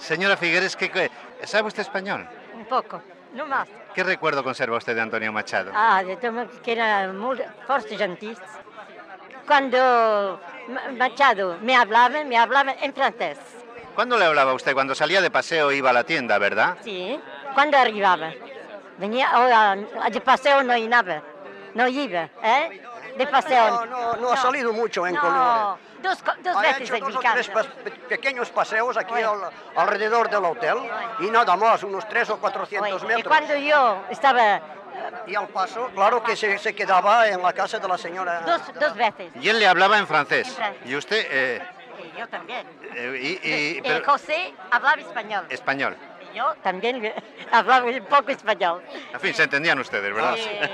Señora Figueres, ¿sabe usted español? Un poco, no más. ¿Qué recuerdo conserva usted de Antonio Machado? Que era muy fuerte gentil. Cuando Machado me hablaba en francés. ¿Cuándo le hablaba usted? Cuando salía de paseo iba a la tienda, ¿verdad? Sí, cuando arribaba. Venía, de paseo no iba, de paseo. No ha salido mucho en Colores. No, dos veces hecho en mi dos o casa. tres pequeños paseos aquí alrededor del hotel y nada más, unos 300 o 400 Y metros. cuando yo estaba Y al paso, claro que se quedaba en la casa de la señora. dos veces. Y él le hablaba en francés. En francés. ¿Y usted? Y yo también. Pero- José hablaba español. español. Y yo también hablaba un poco español. En fin, se entendían ustedes, ¿verdad? Sí.